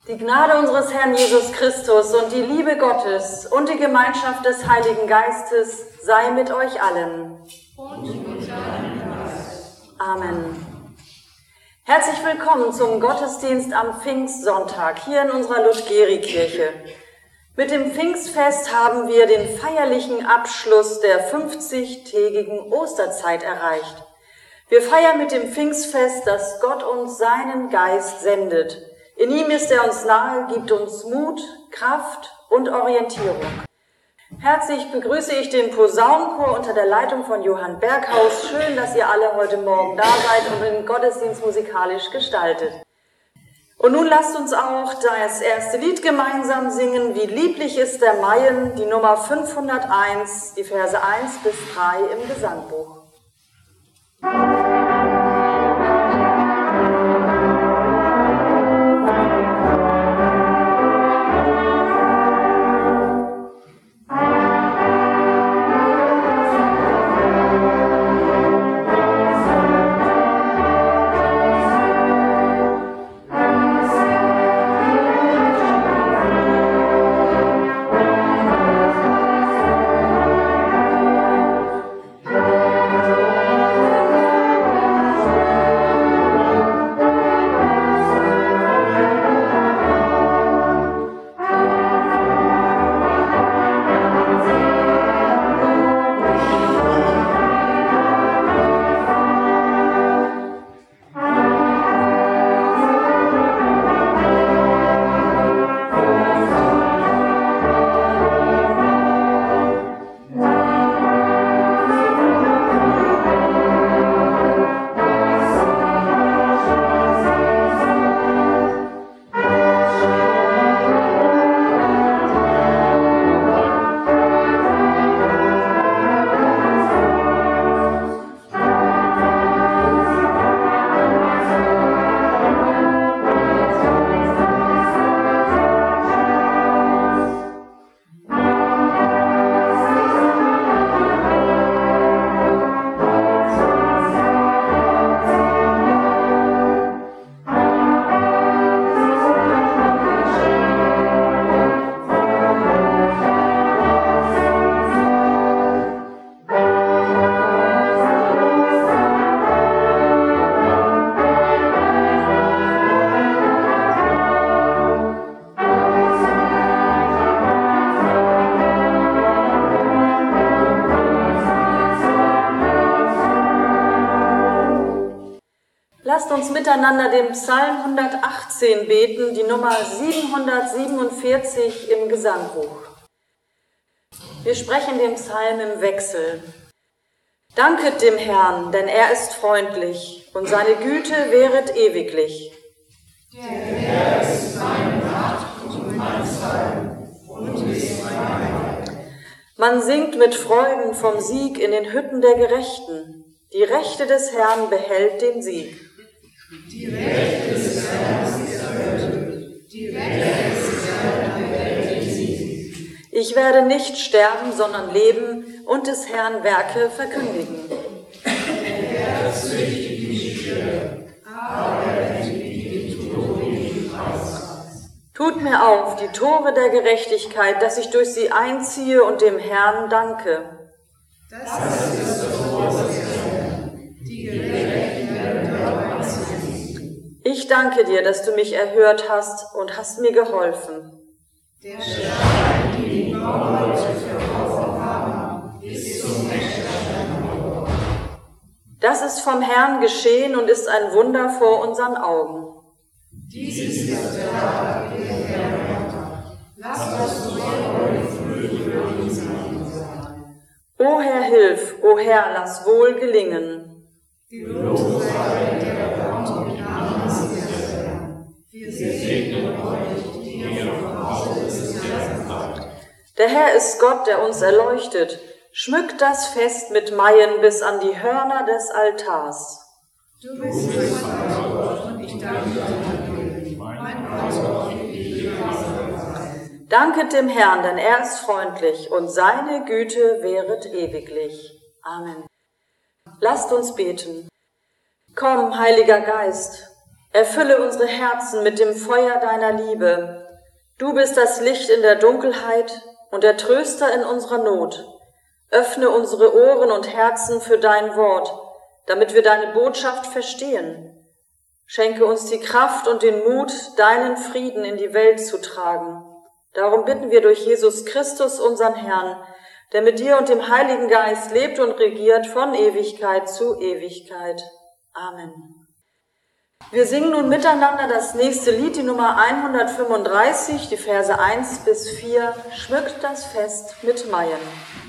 Die Gnade unseres Herrn Jesus Christus und die Liebe Gottes und die Gemeinschaft des Heiligen Geistes sei mit euch allen. Und mit deinem Geist. Amen. Herzlich willkommen zum Gottesdienst am Pfingstsonntag hier in unserer Ludgeri-Kirche. Mit dem Pfingstfest haben wir den feierlichen Abschluss der 50-tägigen Osterzeit erreicht. Wir feiern mit dem Pfingstfest, dass Gott uns seinen Geist sendet. In ihm ist er uns nahe, gibt uns Mut, Kraft und Orientierung. Herzlich begrüße ich den Posaunenchor unter der Leitung von Johann Berghaus. Schön, dass ihr alle heute Morgen da seid und den Gottesdienst musikalisch gestaltet. Und nun lasst uns auch das erste Lied gemeinsam singen. Wie lieblich ist der Maien, die Nummer 501, die Verse 1 bis 3 im Gesangbuch. Lasst uns miteinander den Psalm 118 beten, die Nummer 747 im Gesangbuch. Wir sprechen den Psalm im Wechsel. Danket dem Herrn, denn er ist freundlich und seine Güte währet ewiglich. Der Herr ist meine Macht und mein Psalm und ist mein Heil. Man singt mit Freuden vom Sieg in den Hütten der Gerechten. Die Rechte des Herrn behält den Sieg. Die Rechte des Herrn ist erhöht, die Rechte des Herrn behält den Sieg. Ich werde nicht sterben, sondern leben und des Herrn Werke verkündigen. Der Herr züchtigt die Schöne, aber er endigt den Tod Preis. Tut mir auf die Tore der Gerechtigkeit, dass ich durch sie einziehe und dem Herrn danke. Das ist das Wort des Herrn, die Gerechten werden dabei sein. Ich danke dir, dass du mich erhört hast und hast mir geholfen. Der Stein, den die Bauleute verworfen haben, ist zum Eckstein geworden. Das ist vom Herrn geschehen und ist ein Wunder vor unseren Augen. Dies ist der Tag, den der Herr macht. Lasst uns Freude für ihn sein. O Herr, hilf, o Herr, lass wohl gelingen. Gelobt sei der Gott und Name des Herrn. Wir segnen euch, die ihr vom Hause des Herrn seid. Der Herr ist Gott, der uns erleuchtet. Schmückt das Fest mit Maien bis an die Hörner des Altars. Du bist mein Gott und ich danke dir, mein Gott, ich will sein. Danket dem Herrn, denn er ist freundlich und seine Güte währet ewiglich. Amen. Lasst uns beten. Komm, Heiliger Geist, Erfülle unsere Herzen mit dem Feuer deiner Liebe. Du bist das Licht in der Dunkelheit und der Tröster in unserer Not. Öffne unsere Ohren und Herzen für dein Wort, damit wir deine Botschaft verstehen. Schenke uns die Kraft und den Mut, deinen Frieden in die Welt zu tragen. Darum bitten wir durch Jesus Christus, unseren Herrn, der mit dir und dem Heiligen Geist lebt und regiert von Ewigkeit zu Ewigkeit. Amen. Wir singen nun miteinander das nächste Lied, die Nummer 135, die Verse 1 bis 4, Schmückt das Fest mit Maien.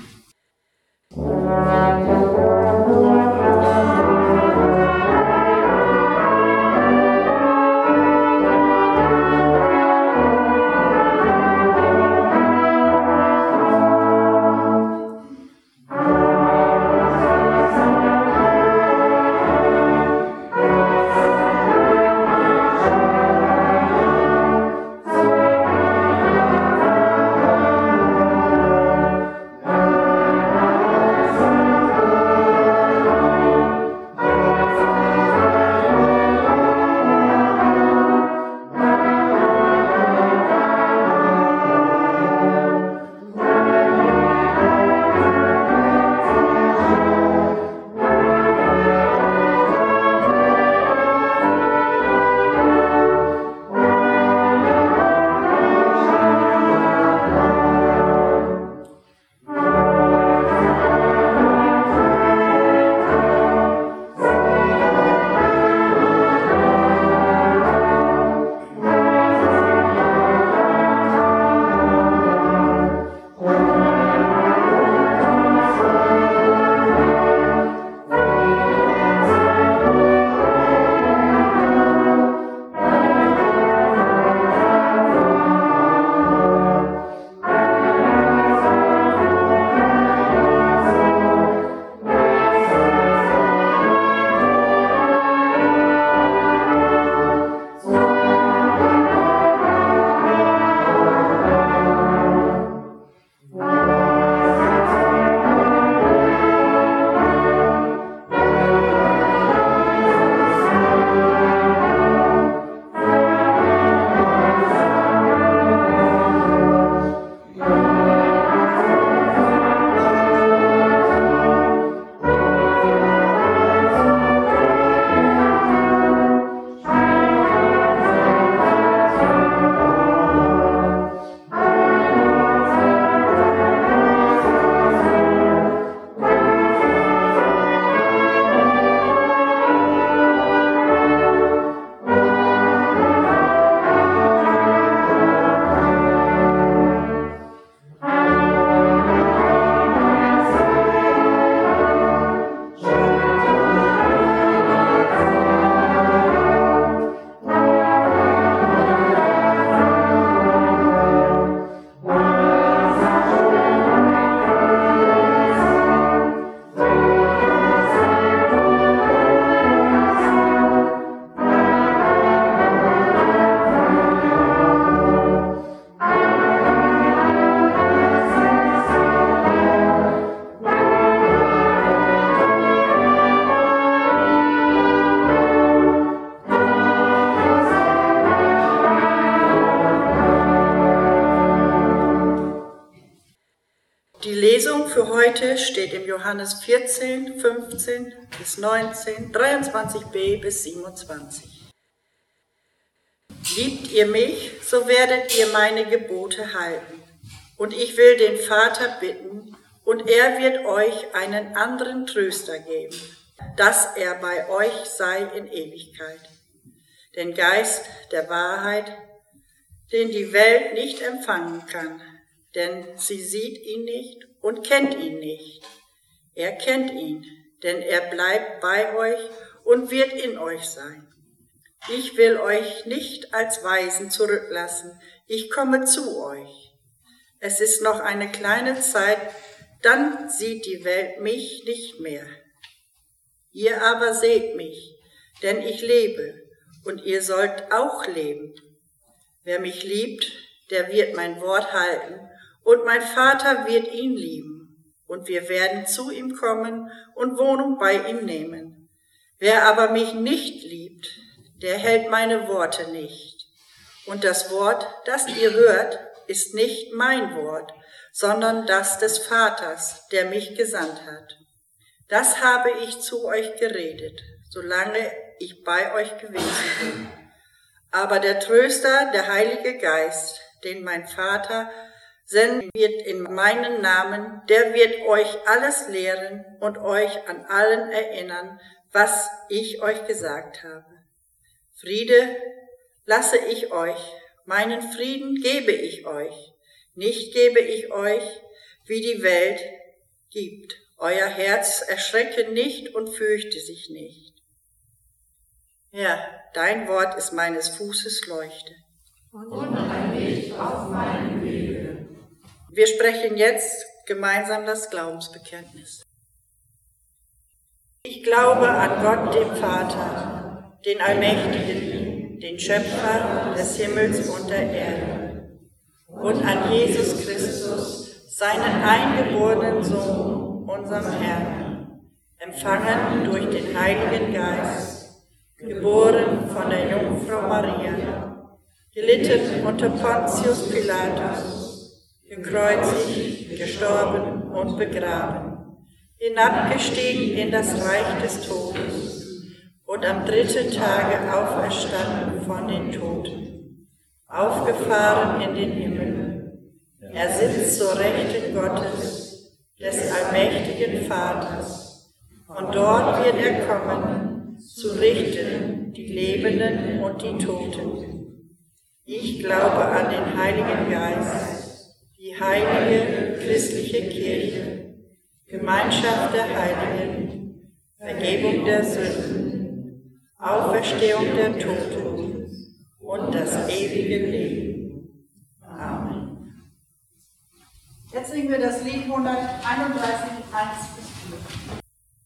Die Lesung für heute steht im Johannes 14, 15 bis 19, 23b bis 27. Liebt ihr mich, so werdet ihr meine Gebote halten. Und ich will den Vater bitten, und er wird euch einen anderen Tröster geben, dass er bei euch sei in Ewigkeit. Den Geist der Wahrheit, den die Welt nicht empfangen kann, denn sie sieht ihn nicht und kennt ihn nicht. Er kennt ihn, denn er bleibt bei euch und wird in euch sein. Ich will euch nicht als Waisen zurücklassen, ich komme zu euch. Es ist noch eine kleine Zeit, dann sieht die Welt mich nicht mehr. Ihr aber seht mich, denn ich lebe, und ihr sollt auch leben. Wer mich liebt, der wird mein Wort halten, und mein Vater wird ihn lieben, und wir werden zu ihm kommen und Wohnung bei ihm nehmen. Wer aber mich nicht liebt, der hält meine Worte nicht. Und das Wort, das ihr hört, ist nicht mein Wort, sondern das des Vaters, der mich gesandt hat. Das habe ich zu euch geredet, solange ich bei euch gewesen bin. Aber der Tröster, der Heilige Geist, den mein Vater senden wird in meinen Namen, der wird euch alles lehren und euch an allen erinnern, was ich euch gesagt habe. Friede lasse ich euch, meinen Frieden gebe ich euch. Nicht gebe ich euch, wie die Welt gibt. Euer Herz erschrecke nicht und fürchte sich nicht. Ja, dein Wort ist meines Fußes Leuchte. Und ein Licht auf meinem Wege. Wir sprechen jetzt gemeinsam das Glaubensbekenntnis. Ich glaube an Gott, den Vater, den Allmächtigen, den Schöpfer des Himmels und der Erde, und an Jesus Christus, seinen eingeborenen Sohn, unserem Herrn, empfangen durch den Heiligen Geist, geboren von der Jungfrau Maria, gelitten unter Pontius Pilatus, gekreuzigt, gestorben und begraben, hinabgestiegen in das Reich des Todes und am 3. Tage auferstanden von den Toten, aufgefahren in den Himmel. Er sitzt zur Rechten Gottes, des allmächtigen Vaters, und dort wird er kommen, zu richten die Lebenden und die Toten. Ich glaube an den Heiligen Geist, die heilige christliche Kirche, Gemeinschaft der Heiligen, Vergebung der Sünden, Auferstehung der Toten und das ewige Leben. Amen. Jetzt singen wir das Lied 131, 1-4.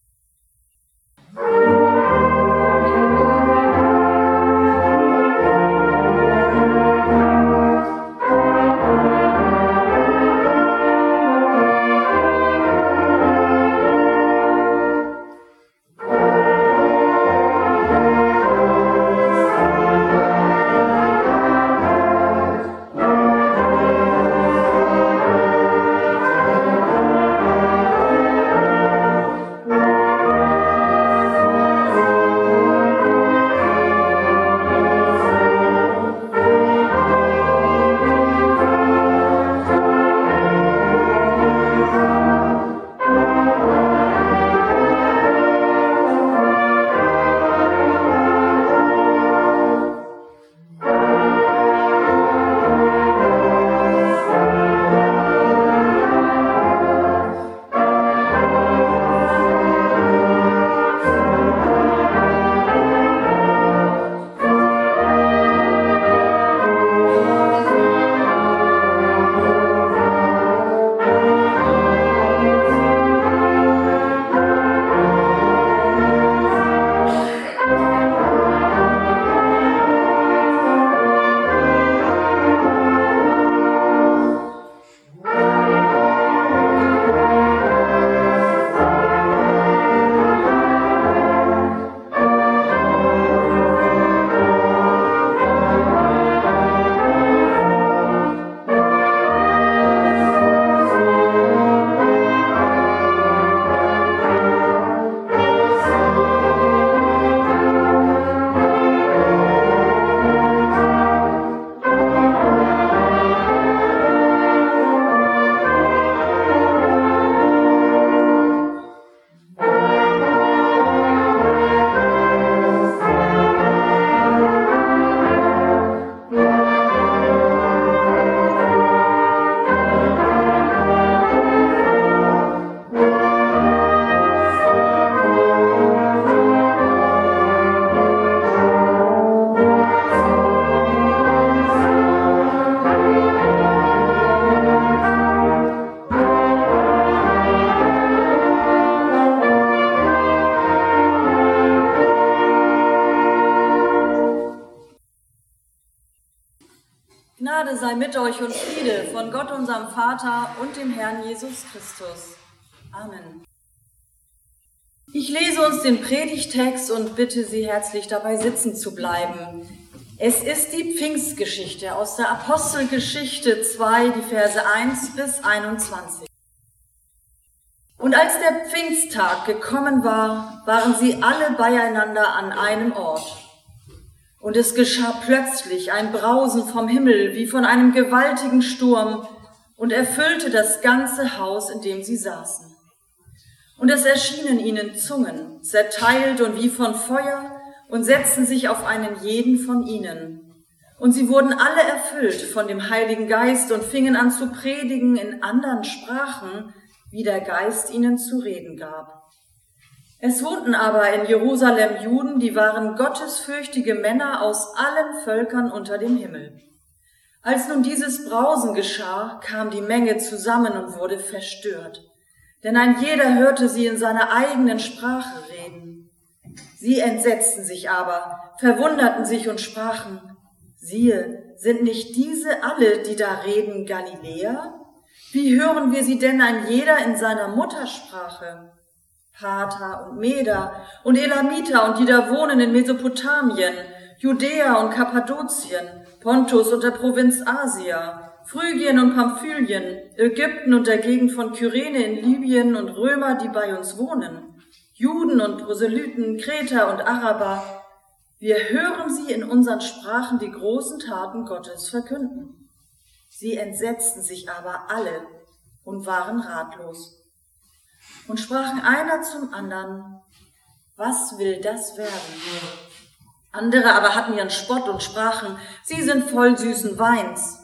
Gnade sei mit euch und Friede von Gott, unserem Vater und dem Herrn Jesus Christus. Amen. Ich lese uns den Predigtext und bitte Sie herzlich dabei sitzen zu bleiben. Es ist die Pfingstgeschichte aus der Apostelgeschichte 2, die Verse 1 bis 21. Und als der Pfingsttag gekommen war, waren sie alle beieinander an einem Ort. Und es geschah plötzlich ein Brausen vom Himmel wie von einem gewaltigen Sturm und erfüllte das ganze Haus, in dem sie saßen. Und es erschienen ihnen Zungen, zerteilt und wie von Feuer, und setzten sich auf einen jeden von ihnen. Und sie wurden alle erfüllt von dem Heiligen Geist und fingen an zu predigen in anderen Sprachen, wie der Geist ihnen zu reden gab. Es wohnten aber in Jerusalem Juden, die waren gottesfürchtige Männer aus allen Völkern unter dem Himmel. Als nun dieses Brausen geschah, kam die Menge zusammen und wurde verstört. Denn ein jeder hörte sie in seiner eigenen Sprache reden. Sie entsetzten sich aber, verwunderten sich und sprachen, siehe, sind nicht diese alle, die da reden, Galiläer? Wie hören wir sie denn ein jeder in seiner Muttersprache? Parther und Meder und Elamiter und die da wohnen in Mesopotamien, Judäa und Kappadokien, Pontus und der Provinz Asia, Phrygien und Pamphylien, Ägypten und der Gegend von Kyrene in Libyen und Römer, die bei uns wohnen, Juden und Proselyten, Kreter und Araber. Wir hören sie in unseren Sprachen die großen Taten Gottes verkünden. Sie entsetzten sich aber alle und waren ratlos und sprachen einer zum anderen, was will das werden? Andere aber hatten ihren Spott und sprachen, sie sind voll süßen Weins.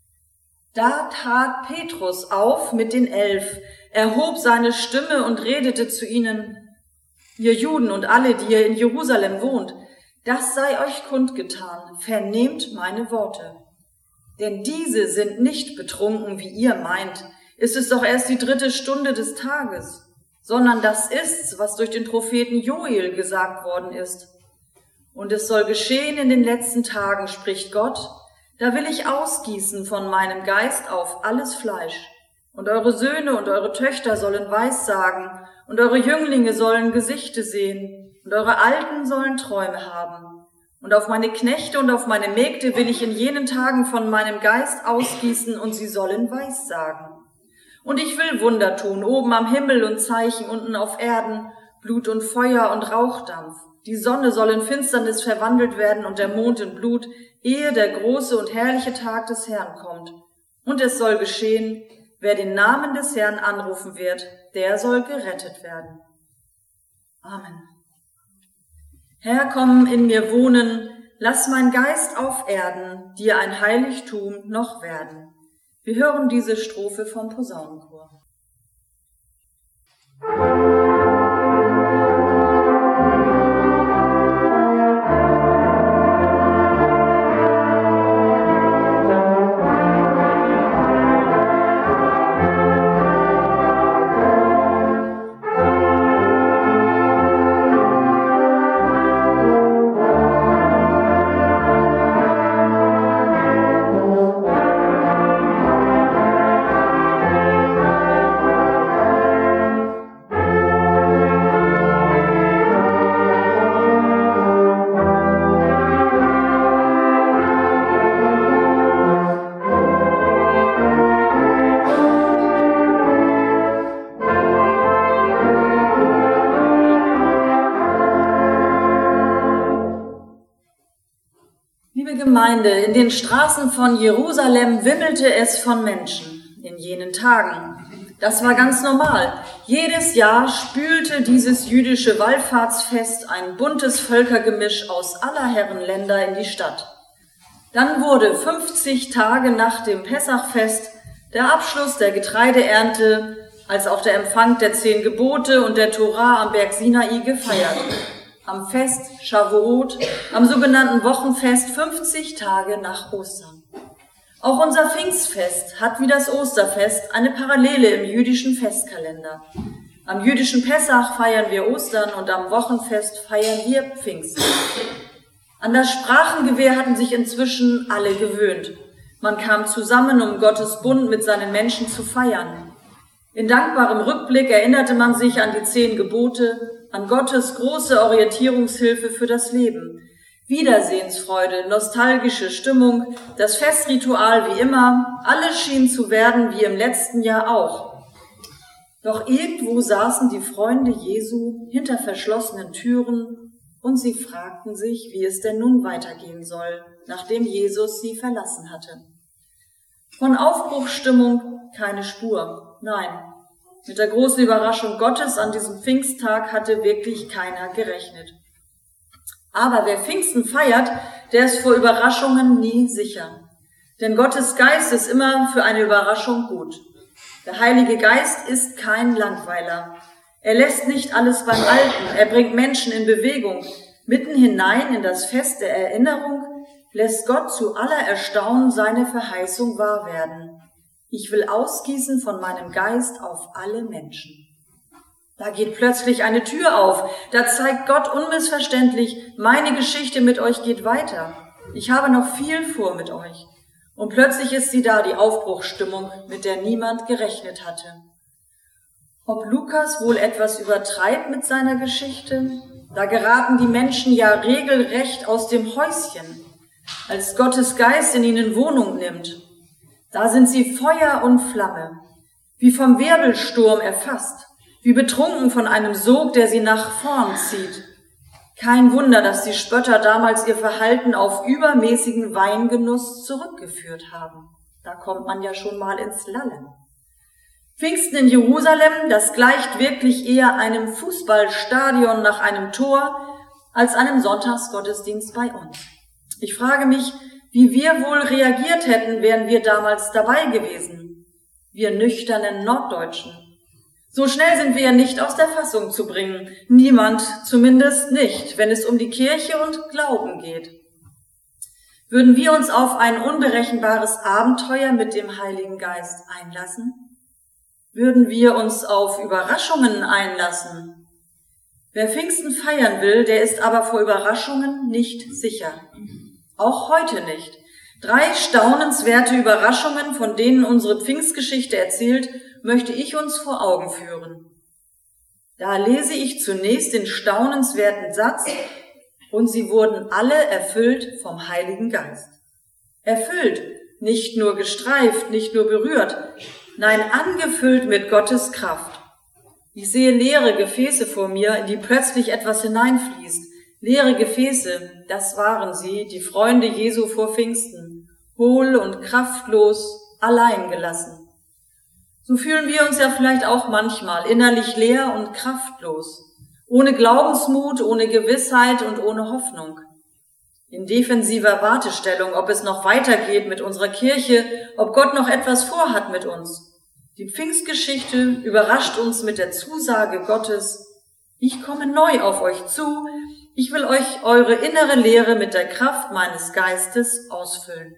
Da trat Petrus auf mit den 11, erhob seine Stimme und redete zu ihnen, ihr Juden und alle, die ihr in Jerusalem wohnt, das sei euch kundgetan, vernehmt meine Worte. Denn diese sind nicht betrunken, wie ihr meint. Ist es doch erst die 3. Stunde des Tages, sondern das ist's, was durch den Propheten Joel gesagt worden ist. Und es soll geschehen in den letzten Tagen, spricht Gott, da will ich ausgießen von meinem Geist auf alles Fleisch. Und eure Söhne und eure Töchter sollen Weissagen, und eure Jünglinge sollen Gesichte sehen, und eure Alten sollen Träume haben. Und auf meine Knechte und auf meine Mägde will ich in jenen Tagen von meinem Geist ausgießen, und sie sollen Weissagen. Und ich will Wunder tun, oben am Himmel und Zeichen unten auf Erden, Blut und Feuer und Rauchdampf. Die Sonne soll in Finsternis verwandelt werden und der Mond in Blut, ehe der große und herrliche Tag des Herrn kommt. Und es soll geschehen, wer den Namen des Herrn anrufen wird, der soll gerettet werden. Amen. Herr, komm in mir wohnen, lass mein Geist auf Erden, dir ein Heiligtum noch werden. Wir hören diese Strophe vom Posaunenchor. Gemeinde, in den Straßen von Jerusalem wimmelte es von Menschen in jenen Tagen. Das war ganz normal. Jedes Jahr spülte dieses jüdische Wallfahrtsfest ein buntes Völkergemisch aus aller Herren Länder in die Stadt. Dann wurde 50 Tage nach dem Pessachfest der Abschluss der Getreideernte, als auch der Empfang der 10 Gebote und der Tora am Berg Sinai gefeiert. Am Fest Shavuot, am sogenannten Wochenfest 50 Tage nach Ostern. Auch unser Pfingstfest hat wie das Osterfest eine Parallele im jüdischen Festkalender. Am jüdischen Pessach feiern wir Ostern und am Wochenfest feiern wir Pfingsten. An das Sprachengewehr hatten sich inzwischen alle gewöhnt. Man kam zusammen, um Gottes Bund mit seinen Menschen zu feiern. In dankbarem Rückblick erinnerte man sich an die 10 Gebote an Gottes große Orientierungshilfe für das Leben. Wiedersehensfreude, nostalgische Stimmung, das Festritual wie immer, alles schien zu werden wie im letzten Jahr auch. Doch irgendwo saßen die Freunde Jesu hinter verschlossenen Türen und sie fragten sich, wie es denn nun weitergehen soll, nachdem Jesus sie verlassen hatte. Von Aufbruchsstimmung keine Spur, nein. Mit der großen Überraschung Gottes an diesem Pfingsttag hatte wirklich keiner gerechnet. Aber wer Pfingsten feiert, der ist vor Überraschungen nie sicher. Denn Gottes Geist ist immer für eine Überraschung gut. Der Heilige Geist ist kein Langweiler. Er lässt nicht alles beim Alten. Er bringt Menschen in Bewegung. Mitten hinein in das Fest der Erinnerung lässt Gott zu aller Erstaunen seine Verheißung wahr werden. Ich will ausgießen von meinem Geist auf alle Menschen. Da geht plötzlich eine Tür auf. Da zeigt Gott unmissverständlich, meine Geschichte mit euch geht weiter. Ich habe noch viel vor mit euch. Und plötzlich ist sie da, die Aufbruchsstimmung, mit der niemand gerechnet hatte. Ob Lukas wohl etwas übertreibt mit seiner Geschichte? Da geraten die Menschen ja regelrecht aus dem Häuschen, als Gottes Geist in ihnen Wohnung nimmt. Da sind sie Feuer und Flamme, wie vom Wirbelsturm erfasst, wie betrunken von einem Sog, der sie nach vorn zieht. Kein Wunder, dass die Spötter damals ihr Verhalten auf übermäßigen Weingenuss zurückgeführt haben. Da kommt man ja schon mal ins Lallen. Pfingsten in Jerusalem, das gleicht wirklich eher einem Fußballstadion nach einem Tor als einem Sonntagsgottesdienst bei uns. Ich frage mich, wie wir wohl reagiert hätten, wären wir damals dabei gewesen, wir nüchternen Norddeutschen. So schnell sind wir ja nicht aus der Fassung zu bringen. Niemand, zumindest nicht, wenn es um die Kirche und Glauben geht. Würden wir uns auf ein unberechenbares Abenteuer mit dem Heiligen Geist einlassen? Würden wir uns auf Überraschungen einlassen? Wer Pfingsten feiern will, der ist aber vor Überraschungen nicht sicher. Auch heute nicht. 3 staunenswerte Überraschungen, von denen unsere Pfingstgeschichte erzählt, möchte ich uns vor Augen führen. Da lese ich zunächst den staunenswerten Satz, und sie wurden alle erfüllt vom Heiligen Geist. Erfüllt, nicht nur gestreift, nicht nur berührt, nein, angefüllt mit Gottes Kraft. Ich sehe leere Gefäße vor mir, in die plötzlich etwas hineinfließt. Leere Gefäße, das waren sie, die Freunde Jesu vor Pfingsten, hohl und kraftlos, allein gelassen. So fühlen wir uns ja vielleicht auch manchmal innerlich leer und kraftlos, ohne Glaubensmut, ohne Gewissheit und ohne Hoffnung. In defensiver Wartestellung, ob es noch weitergeht mit unserer Kirche, ob Gott noch etwas vorhat mit uns. Die Pfingstgeschichte überrascht uns mit der Zusage Gottes, ich komme neu auf euch zu, ich will euch eure innere Leere mit der Kraft meines Geistes ausfüllen.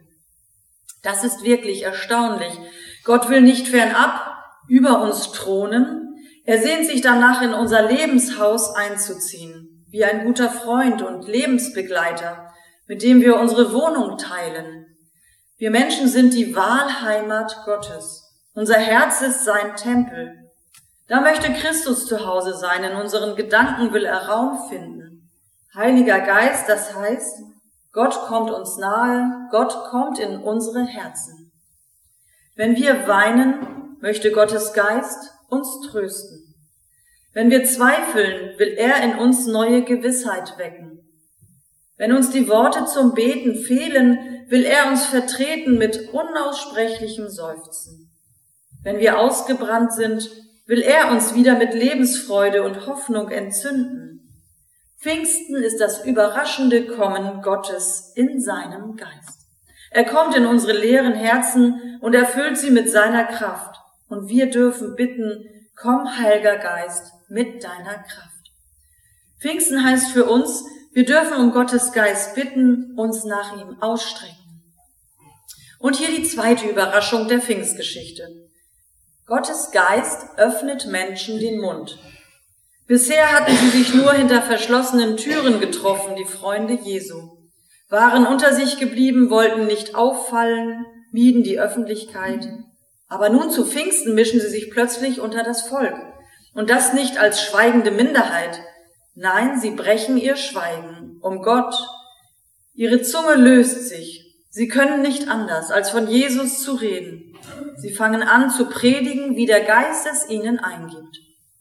Das ist wirklich erstaunlich. Gott will nicht fernab über uns thronen. Er sehnt sich danach, in unser Lebenshaus einzuziehen, wie ein guter Freund und Lebensbegleiter, mit dem wir unsere Wohnung teilen. Wir Menschen sind die Wahlheimat Gottes. Unser Herz ist sein Tempel. Da möchte Christus zu Hause sein. In unseren Gedanken will er Raum finden. Heiliger Geist, das heißt, Gott kommt uns nahe, Gott kommt in unsere Herzen. Wenn wir weinen, möchte Gottes Geist uns trösten. Wenn wir zweifeln, will er in uns neue Gewissheit wecken. Wenn uns die Worte zum Beten fehlen, will er uns vertreten mit unaussprechlichem Seufzen. Wenn wir ausgebrannt sind, will er uns wieder mit Lebensfreude und Hoffnung entzünden. Pfingsten ist das überraschende Kommen Gottes in seinem Geist. Er kommt in unsere leeren Herzen und erfüllt sie mit seiner Kraft. Und wir dürfen bitten, komm, Heiliger Geist, mit deiner Kraft. Pfingsten heißt für uns, wir dürfen um Gottes Geist bitten, uns nach ihm ausstrecken. Und hier die zweite Überraschung der Pfingstgeschichte. Gottes Geist öffnet Menschen den Mund. Bisher hatten sie sich nur hinter verschlossenen Türen getroffen, die Freunde Jesu, waren unter sich geblieben, wollten nicht auffallen, mieden die Öffentlichkeit. Aber nun zu Pfingsten mischen sie sich plötzlich unter das Volk. Und das nicht als schweigende Minderheit. Nein, sie brechen ihr Schweigen um Gott. Ihre Zunge löst sich. Sie können nicht anders, als von Jesus zu reden. Sie fangen an zu predigen, wie der Geist es ihnen eingibt.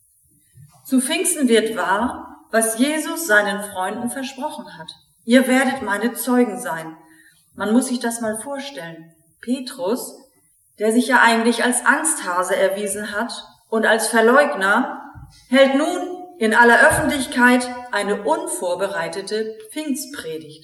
Zu Pfingsten wird wahr, was Jesus seinen Freunden versprochen hat. Ihr werdet meine Zeugen sein. Man muss sich das mal vorstellen. Petrus, der sich ja eigentlich als Angsthase erwiesen hat und als Verleugner, hält nun in aller Öffentlichkeit eine unvorbereitete Pfingstpredigt.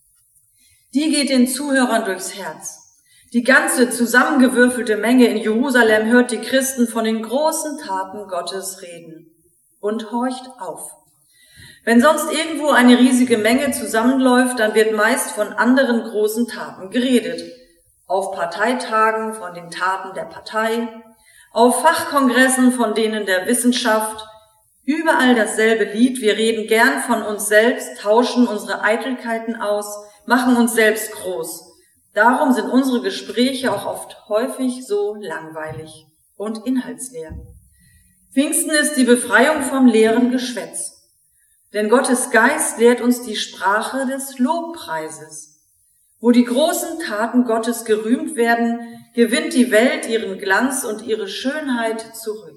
Die geht den Zuhörern durchs Herz. Die ganze zusammengewürfelte Menge in Jerusalem hört die Christen von den großen Taten Gottes reden und horcht auf. Wenn sonst irgendwo eine riesige Menge zusammenläuft, dann wird meist von anderen großen Taten geredet. Auf Parteitagen von den Taten der Partei, auf Fachkongressen von denen der Wissenschaft, überall dasselbe Lied. Wir reden gern von uns selbst, tauschen unsere Eitelkeiten aus, machen uns selbst groß. Darum sind unsere Gespräche auch oft häufig so langweilig und inhaltsleer. Pfingsten ist die Befreiung vom leeren Geschwätz. Denn Gottes Geist lehrt uns die Sprache des Lobpreises. Wo die großen Taten Gottes gerühmt werden, gewinnt die Welt ihren Glanz und ihre Schönheit zurück.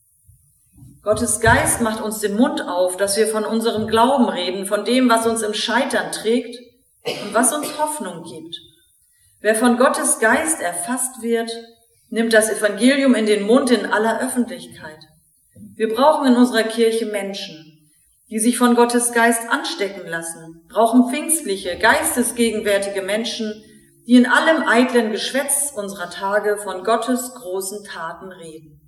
Gottes Geist macht uns den Mund auf, dass wir von unserem Glauben reden, von dem, was uns im Scheitern trägt und was uns Hoffnung gibt. Wer von Gottes Geist erfasst wird, nimmt das Evangelium in den Mund in aller Öffentlichkeit. Wir brauchen in unserer Kirche Menschen, die sich von Gottes Geist anstecken lassen, brauchen pfingstliche, geistesgegenwärtige Menschen, die in allem eitlen Geschwätz unserer Tage von Gottes großen Taten reden.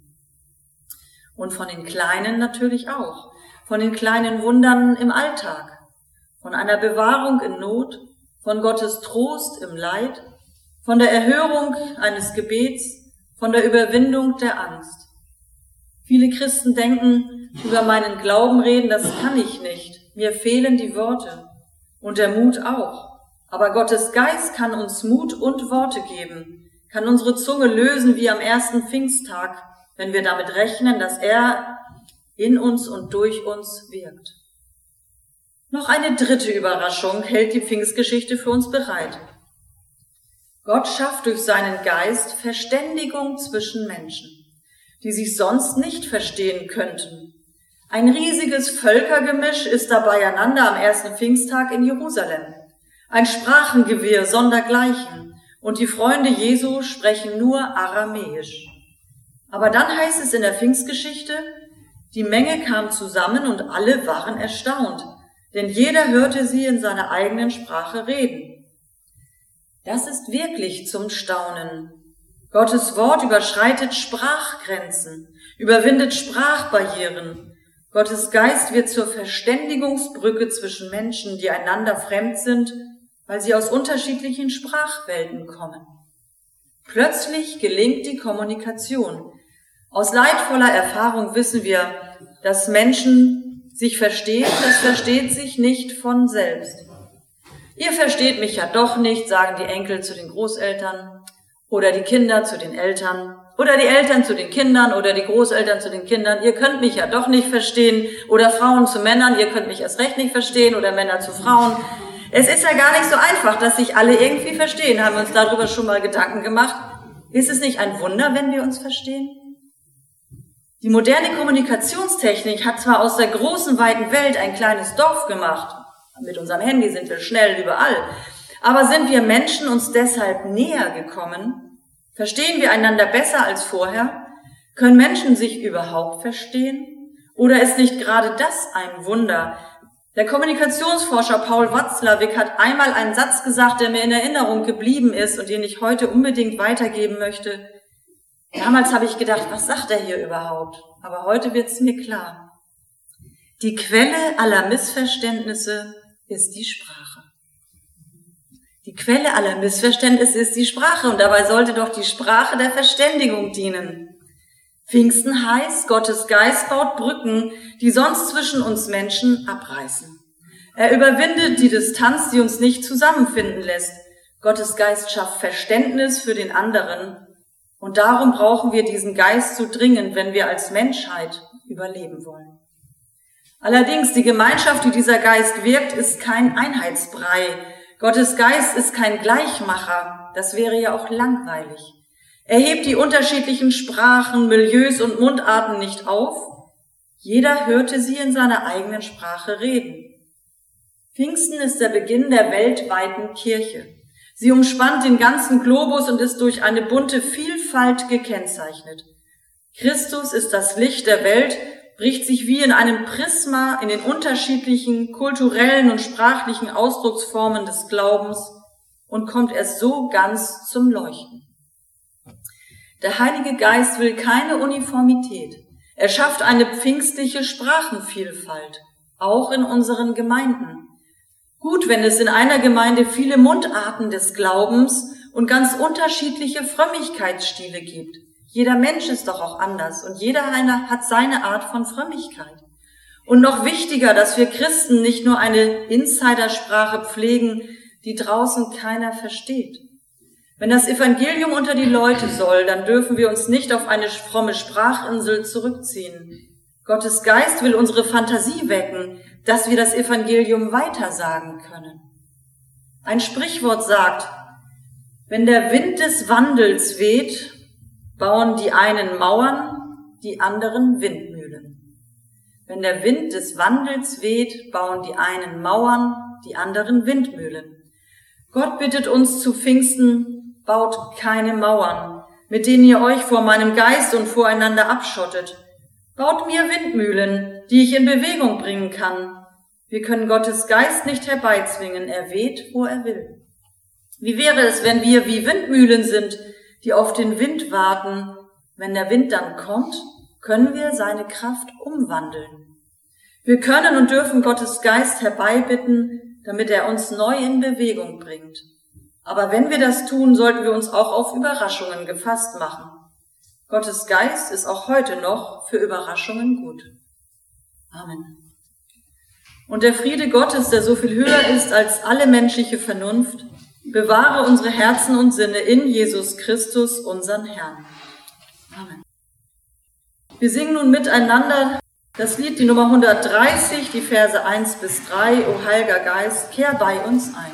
Und von den Kleinen natürlich auch, von den kleinen Wundern im Alltag, von einer Bewahrung in Not, von Gottes Trost im Leid, von der Erhörung eines Gebets, von der Überwindung der Angst. Viele Christen denken, über meinen Glauben reden, das kann ich nicht. Mir fehlen die Worte und der Mut auch. Aber Gottes Geist kann uns Mut und Worte geben, kann unsere Zunge lösen wie am ersten Pfingsttag, wenn wir damit rechnen, dass er in uns und durch uns wirkt. Noch eine dritte Überraschung hält die Pfingstgeschichte für uns bereit. Gott schafft durch seinen Geist Verständigung zwischen Menschen, die sich sonst nicht verstehen könnten. Ein riesiges Völkergemisch ist da beieinander am ersten Pfingsttag in Jerusalem. Ein Sprachengewirr sondergleichen, und die Freunde Jesu sprechen nur Aramäisch. Aber dann heißt es in der Pfingstgeschichte, die Menge kam zusammen und alle waren erstaunt, denn jeder hörte sie in seiner eigenen Sprache reden. Das ist wirklich zum Staunen. Gottes Wort überschreitet Sprachgrenzen, überwindet Sprachbarrieren. Gottes Geist wird zur Verständigungsbrücke zwischen Menschen, die einander fremd sind, weil sie aus unterschiedlichen Sprachwelten kommen. Plötzlich gelingt die Kommunikation. Aus leidvoller Erfahrung wissen wir, dass Menschen sich verstehen, das versteht sich nicht von selbst. Ihr versteht mich ja doch nicht, sagen die Enkel zu den Großeltern oder die Kinder zu den Eltern oder die Eltern zu den Kindern oder die Großeltern zu den Kindern. Ihr könnt mich ja doch nicht verstehen oder Frauen zu Männern, ihr könnt mich erst recht nicht verstehen oder Männer zu Frauen. Es ist ja gar nicht so einfach, dass sich alle irgendwie verstehen. Haben wir uns darüber schon mal Gedanken gemacht? Ist es nicht ein Wunder, wenn wir uns verstehen? Die moderne Kommunikationstechnik hat zwar aus der großen, weiten Welt ein kleines Dorf gemacht. Mit unserem Handy sind wir schnell überall. Aber sind wir Menschen uns deshalb näher gekommen? Verstehen wir einander besser als vorher? Können Menschen sich überhaupt verstehen? Oder ist nicht gerade das ein Wunder? Der Kommunikationsforscher Paul Watzlawick hat einmal einen Satz gesagt, der mir in Erinnerung geblieben ist und den ich heute unbedingt weitergeben möchte. Damals habe ich gedacht, was sagt er hier überhaupt? Aber heute wird es mir klar. Die Quelle aller Missverständnisse ist die Sprache. Die Quelle aller Missverständnisse ist die Sprache und dabei sollte doch die Sprache der Verständigung dienen. Pfingsten heißt, Gottes Geist baut Brücken, die sonst zwischen uns Menschen abreißen. Er überwindet die Distanz, die uns nicht zusammenfinden lässt. Gottes Geist schafft Verständnis für den anderen. Und darum brauchen wir diesen Geist so dringend, wenn wir als Menschheit überleben wollen. Allerdings, die Gemeinschaft, die dieser Geist wirkt, ist kein Einheitsbrei. Gottes Geist ist kein Gleichmacher. Das wäre ja auch langweilig. Er hebt die unterschiedlichen Sprachen, Milieus und Mundarten nicht auf. Jeder hörte sie in seiner eigenen Sprache reden. Pfingsten ist der Beginn der weltweiten Kirche. Sie umspannt den ganzen Globus und ist durch eine bunte Vielfalt gekennzeichnet. Christus ist das Licht der Welt, bricht sich wie in einem Prisma in den unterschiedlichen kulturellen und sprachlichen Ausdrucksformen des Glaubens und kommt erst so ganz zum Leuchten. Der Heilige Geist will keine Uniformität. Er schafft eine pfingstliche Sprachenvielfalt, auch in unseren Gemeinden. Gut, wenn es in einer Gemeinde viele Mundarten des Glaubens und ganz unterschiedliche Frömmigkeitsstile gibt. Jeder Mensch ist doch auch anders und jeder hat seine Art von Frömmigkeit. Und noch wichtiger, dass wir Christen nicht nur eine Insidersprache pflegen, die draußen keiner versteht. Wenn das Evangelium unter die Leute soll, dann dürfen wir uns nicht auf eine fromme Sprachinsel zurückziehen. Gottes Geist will unsere Fantasie wecken, dass wir das Evangelium weitersagen können. Ein Sprichwort sagt, wenn der Wind des Wandels weht, bauen die einen Mauern, die anderen Windmühlen. Wenn der Wind des Wandels weht, bauen die einen Mauern, die anderen Windmühlen. Gott bittet uns zu Pfingsten, baut keine Mauern, mit denen ihr euch vor meinem Geist und voreinander abschottet. Baut mir Windmühlen, die ich in Bewegung bringen kann. Wir können Gottes Geist nicht herbeizwingen, er weht, wo er will. Wie wäre es, wenn wir wie Windmühlen sind, die auf den Wind warten? Wenn der Wind dann kommt, können wir seine Kraft umwandeln. Wir können und dürfen Gottes Geist herbeibitten, damit er uns neu in Bewegung bringt. Aber wenn wir das tun, sollten wir uns auch auf Überraschungen gefasst machen. Gottes Geist ist auch heute noch für Überraschungen gut. Amen. Und der Friede Gottes, der so viel höher ist als alle menschliche Vernunft, bewahre unsere Herzen und Sinne in Jesus Christus, unseren Herrn. Amen. Wir singen nun miteinander das Lied, die Nummer 130, die Verse 1 bis 3, O Heiliger Geist, kehr bei uns ein.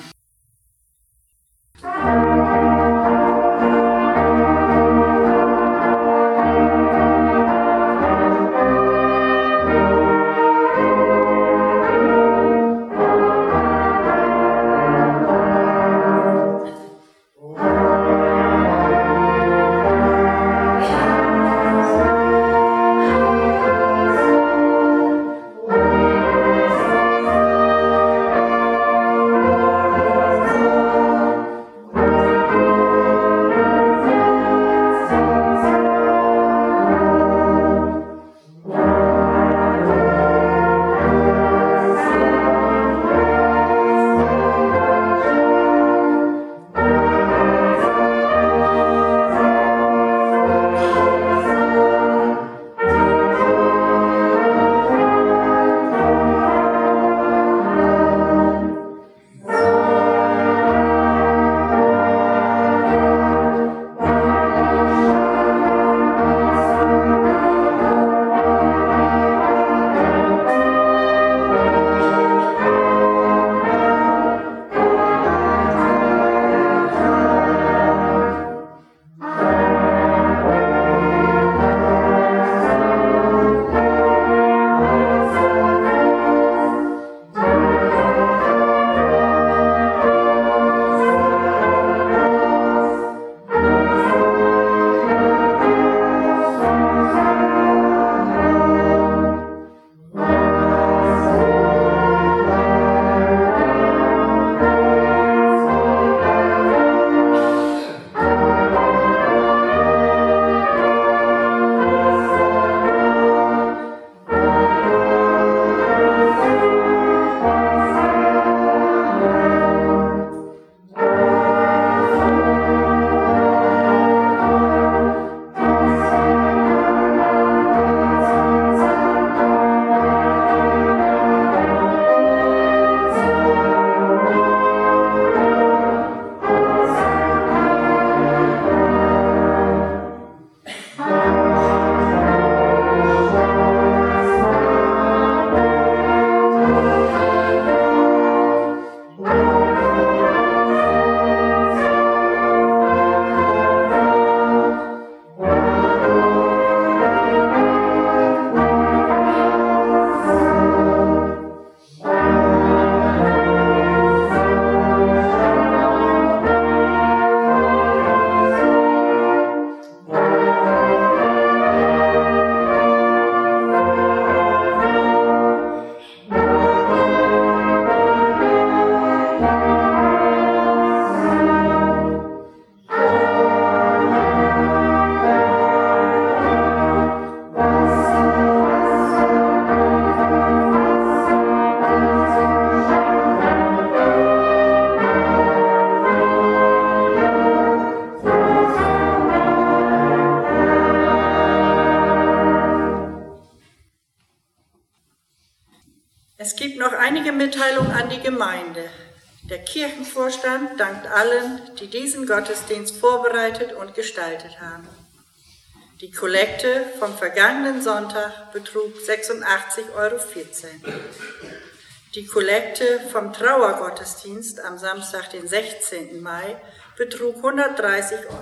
Es gibt noch einige Mitteilungen an die Gemeinde. Der Kirchenvorstand dankt allen, die diesen Gottesdienst vorbereitet und gestaltet haben. Die Kollekte vom vergangenen Sonntag betrug 86,14 €. Die Kollekte vom Trauergottesdienst am Samstag, den 16. Mai, betrug 130 €.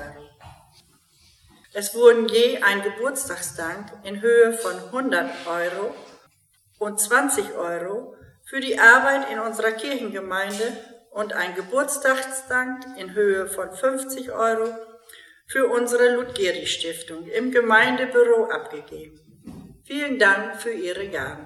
Es wurden je ein Geburtstagsdank in Höhe von 100 € und 20 € für die Arbeit in unserer Kirchengemeinde und ein Geburtstagsdank in Höhe von 50 € für unsere Ludgeri-Stiftung im Gemeindebüro abgegeben. Vielen Dank für Ihre Gaben.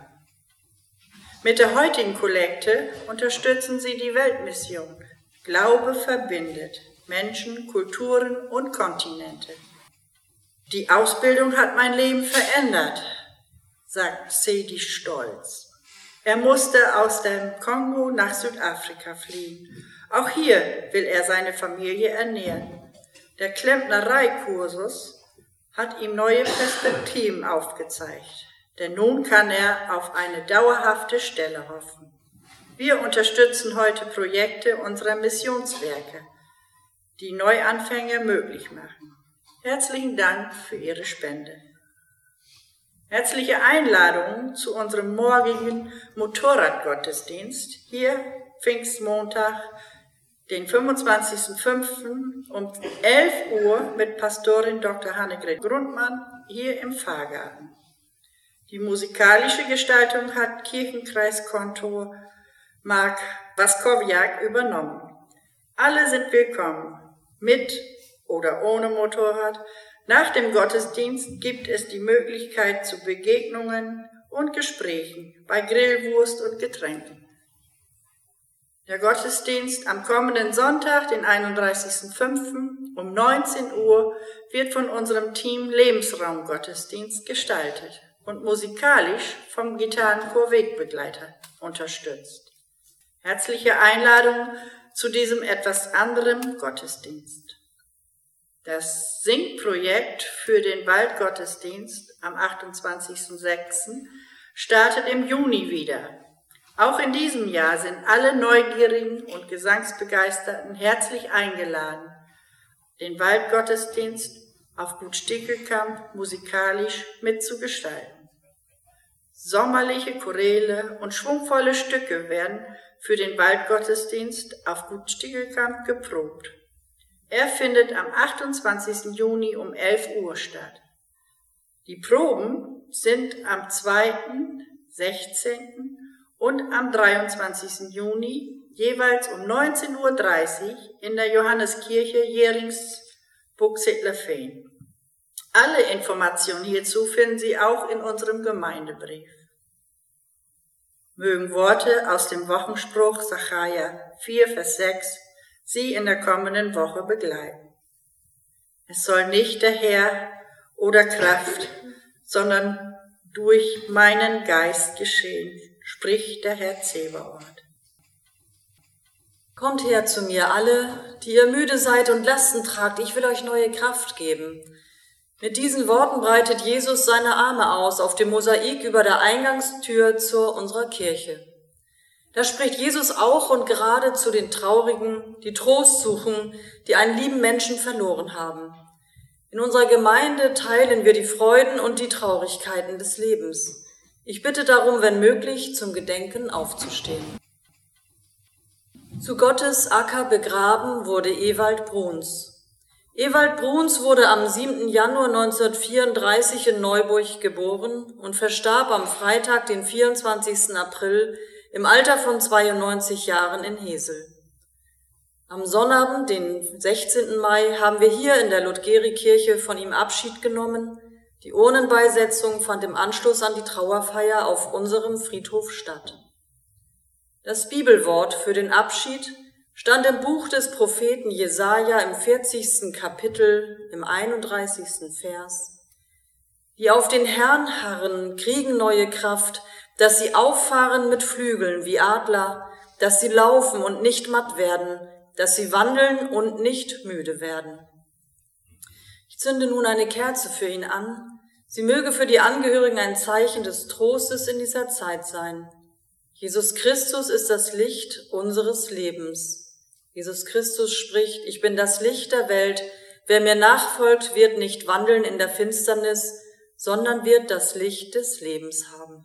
Mit der heutigen Kollekte unterstützen Sie die Weltmission. Glaube verbindet Menschen, Kulturen und Kontinente. Die Ausbildung hat mein Leben verändert, sagt Sedi stolz. Er musste aus dem Kongo nach Südafrika fliehen. Auch hier will er seine Familie ernähren. Der Klempnereikursus hat ihm neue Perspektiven aufgezeigt, denn nun kann er auf eine dauerhafte Stelle hoffen. Wir unterstützen heute Projekte unserer Missionswerke, die Neuanfänge möglich machen. Herzlichen Dank für Ihre Spende. Herzliche Einladungen zu unserem morgigen Motorradgottesdienst, hier Pfingstmontag, den 25.05. um 11 Uhr mit Pastorin Dr. Annegret Grundmann hier im Pfarrgarten. Die musikalische Gestaltung hat Kirchenkreiskontor Mark Waskowiak übernommen. Alle sind willkommen, mit oder ohne Motorrad. Nach dem Gottesdienst gibt es die Möglichkeit zu Begegnungen und Gesprächen bei Grillwurst und Getränken. Der Gottesdienst am kommenden Sonntag, den 31.05. um 19 Uhr, wird von unserem Team Lebensraumgottesdienst gestaltet und musikalisch vom Gitarrenchor Wegbegleiter unterstützt. Herzliche Einladung zu diesem etwas anderen Gottesdienst. Das Singprojekt für den Waldgottesdienst am 28.06. startet im Juni wieder. Auch in diesem Jahr sind alle Neugierigen und Gesangsbegeisterten herzlich eingeladen, den Waldgottesdienst auf Gut Stickelkamp musikalisch mitzugestalten. Sommerliche Choräle und schwungvolle Stücke werden für den Waldgottesdienst auf Gut Stickelkamp geprobt. Er findet am 28. Juni um 11 Uhr statt. Die Proben sind am 2., 16. und am 23. Juni jeweils um 19:30 Uhr in der Johanneskirche Jerings-Buxedlerveen. Alle Informationen hierzu finden Sie auch in unserem Gemeindebrief. Mögen Worte aus dem Wochenspruch Sacharja 4, Vers 6 Sie in der kommenden Woche begleiten. Es soll nicht der Herr oder Kraft, sondern durch meinen Geist geschehen, spricht der Herr Zebaoth. Kommt her zu mir alle, die ihr müde seid und Lasten tragt, ich will euch neue Kraft geben. Mit diesen Worten breitet Jesus seine Arme aus auf dem Mosaik über der Eingangstür zu unserer Kirche. Da spricht Jesus auch und gerade zu den Traurigen, die Trost suchen, die einen lieben Menschen verloren haben. In unserer Gemeinde teilen wir die Freuden und die Traurigkeiten des Lebens. Ich bitte darum, wenn möglich, zum Gedenken aufzustehen. Zu Gottes Acker begraben wurde Ewald Bruns. Ewald Bruns wurde am 7. Januar 1934 in Neuburg geboren und verstarb am Freitag, den 24. April, im Alter von 92 Jahren in Hesel. Am Sonnabend, den 16. Mai, haben wir hier in der Ludgeri-Kirche von ihm Abschied genommen. Die Urnenbeisetzung fand im Anschluss an die Trauerfeier auf unserem Friedhof statt. Das Bibelwort für den Abschied stand im Buch des Propheten Jesaja im 40. Kapitel, im 31. Vers. Die auf den Herrn harren, kriegen neue Kraft, dass sie auffahren mit Flügeln wie Adler, dass sie laufen und nicht matt werden, dass sie wandeln und nicht müde werden. Ich zünde nun eine Kerze für ihn an. Sie möge für die Angehörigen ein Zeichen des Trostes in dieser Zeit sein. Jesus Christus ist das Licht unseres Lebens. Jesus Christus spricht, ich bin das Licht der Welt. Wer mir nachfolgt, wird nicht wandeln in der Finsternis, sondern wird das Licht des Lebens haben.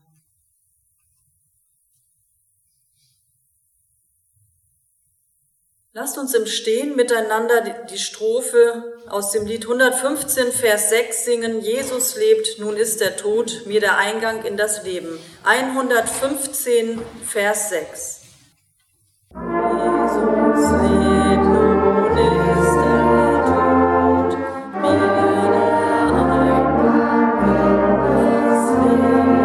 Lasst uns im Stehen miteinander die Strophe aus dem Lied 115, Vers 6 singen. Jesus lebt, nun ist der Tod, mir der Eingang in das Leben. 115, Vers 6. Jesus lebt, nun ist der Tod, mir der Eingang in das Leben.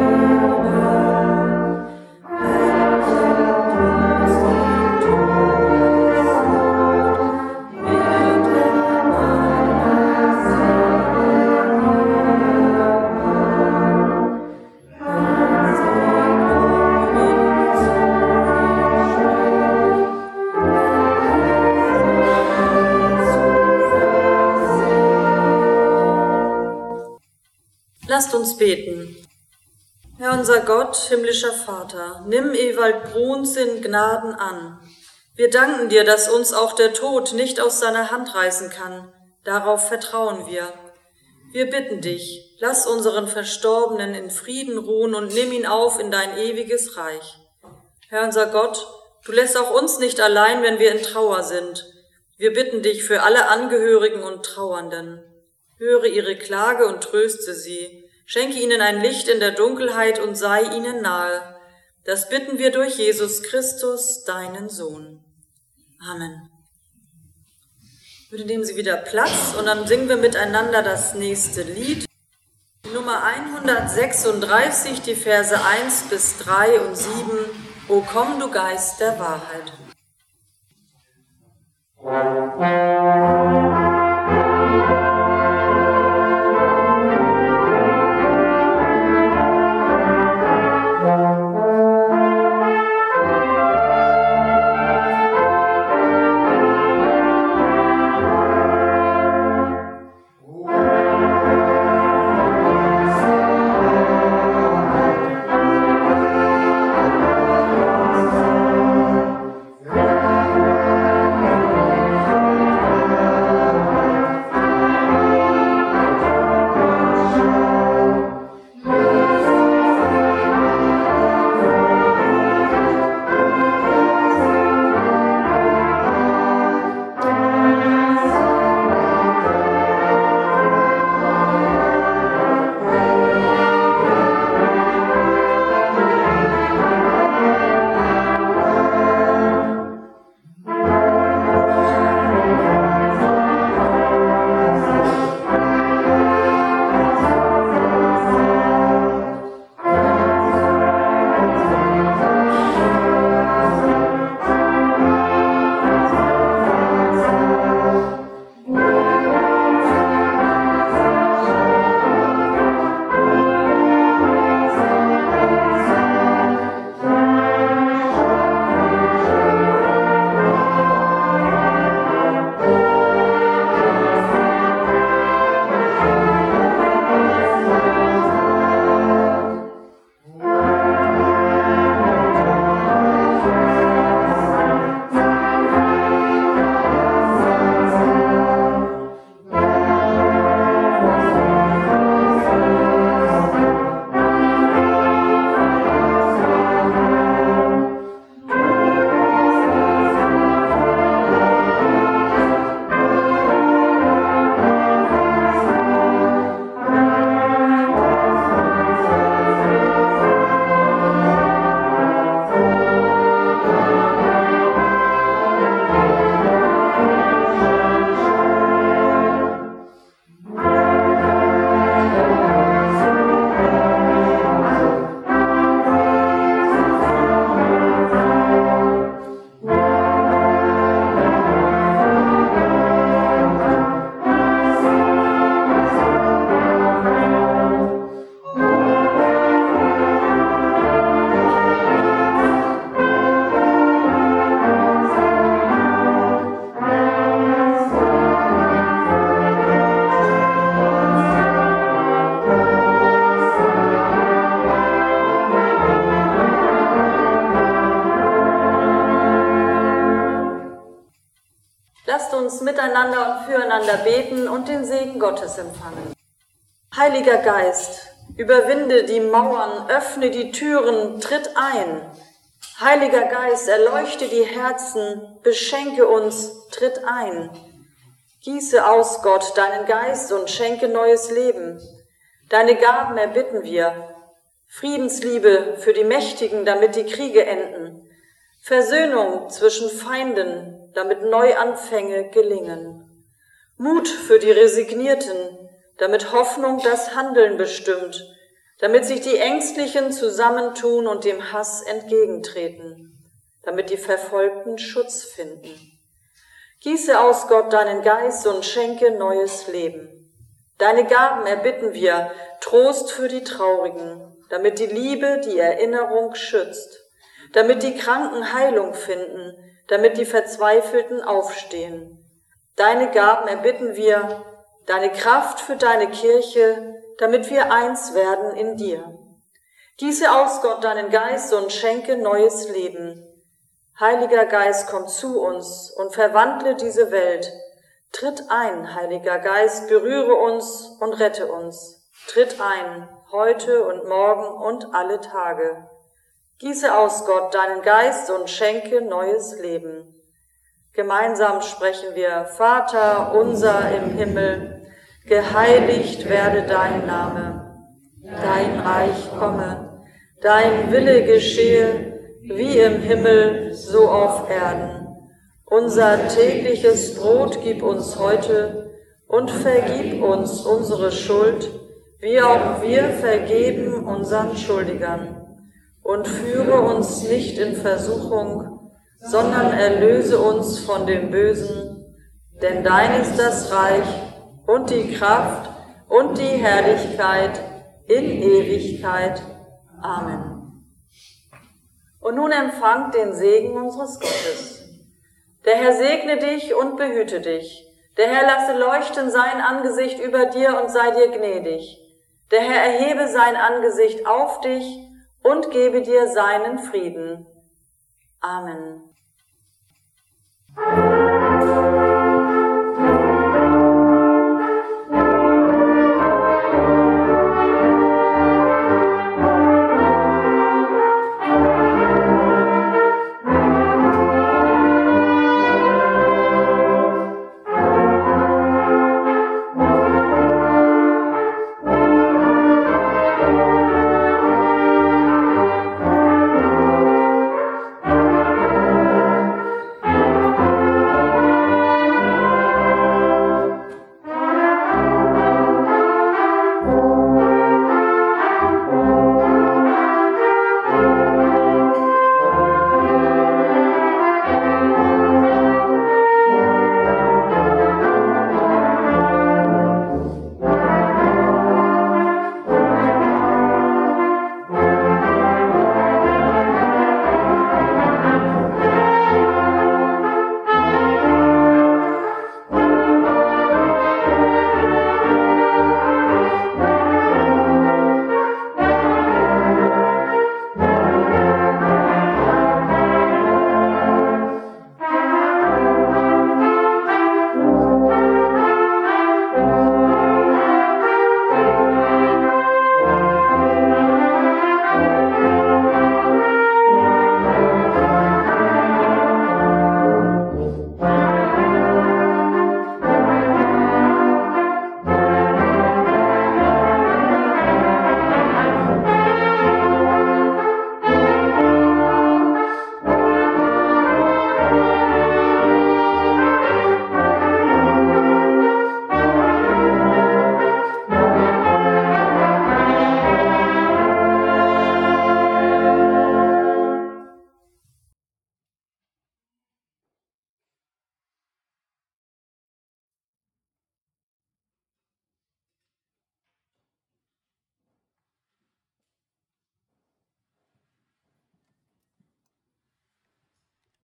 Lasst uns beten. Herr unser Gott, himmlischer Vater, nimm Ewald Bruns in Gnaden an. Wir danken dir, dass uns auch der Tod nicht aus seiner Hand reißen kann. Darauf vertrauen wir. Wir bitten dich, lass unseren Verstorbenen in Frieden ruhen und nimm ihn auf in dein ewiges Reich. Herr unser Gott, du lässt auch uns nicht allein, wenn wir in Trauer sind. Wir bitten dich für alle Angehörigen und Trauernden. Höre ihre Klage und tröste sie. Schenke ihnen ein Licht in der Dunkelheit und sei ihnen nahe. Das bitten wir durch Jesus Christus, deinen Sohn. Amen. Bitte nehmen Sie wieder Platz und dann singen wir miteinander das nächste Lied. Nummer 136, die Verse 1 bis 3 und 7. O komm, du Geist der Wahrheit. Amen. uns miteinander und füreinander beten und den Segen Gottes empfangen. Heiliger Geist, überwinde die Mauern, öffne die Türen, tritt ein. Heiliger Geist, erleuchte die Herzen, beschenke uns, tritt ein. Gieße aus, Gott, deinen Geist und schenke neues Leben. Deine Gaben erbitten wir. Friedensliebe für die Mächtigen, damit die Kriege enden. Versöhnung zwischen Feinden, damit Neuanfänge gelingen. Mut für die Resignierten, damit Hoffnung das Handeln bestimmt, damit sich die Ängstlichen zusammentun und dem Hass entgegentreten, damit die Verfolgten Schutz finden. Gieße aus, Gott, deinen Geist und schenke neues Leben. Deine Gaben erbitten wir, Trost für die Traurigen, damit die Liebe die Erinnerung schützt, damit die Kranken Heilung finden, damit die Verzweifelten aufstehen. Deine Gaben erbitten wir, deine Kraft für deine Kirche, damit wir eins werden in dir. Gieße aus, Gott, deinen Geist und schenke neues Leben. Heiliger Geist, komm zu uns und verwandle diese Welt. Tritt ein, Heiliger Geist, berühre uns und rette uns. Tritt ein, heute und morgen und alle Tage. Gieße aus, Gott, deinen Geist und schenke neues Leben. Gemeinsam sprechen wir: Vater unser im Himmel, geheiligt werde dein Name. Dein Reich komme, dein Wille geschehe, wie im Himmel, so auf Erden. Unser tägliches Brot gib uns heute und vergib uns unsere Schuld, wie auch wir vergeben unseren Schuldigern. Und führe uns nicht in Versuchung, sondern erlöse uns von dem Bösen, denn dein ist das Reich und die Kraft und die Herrlichkeit in Ewigkeit. Amen. Und nun empfangt den Segen unseres Gottes. Der Herr segne dich und behüte dich. Der Herr lasse leuchten sein Angesicht über dir und sei dir gnädig. Der Herr erhebe sein Angesicht auf dich und gebe dir seinen Frieden. Amen.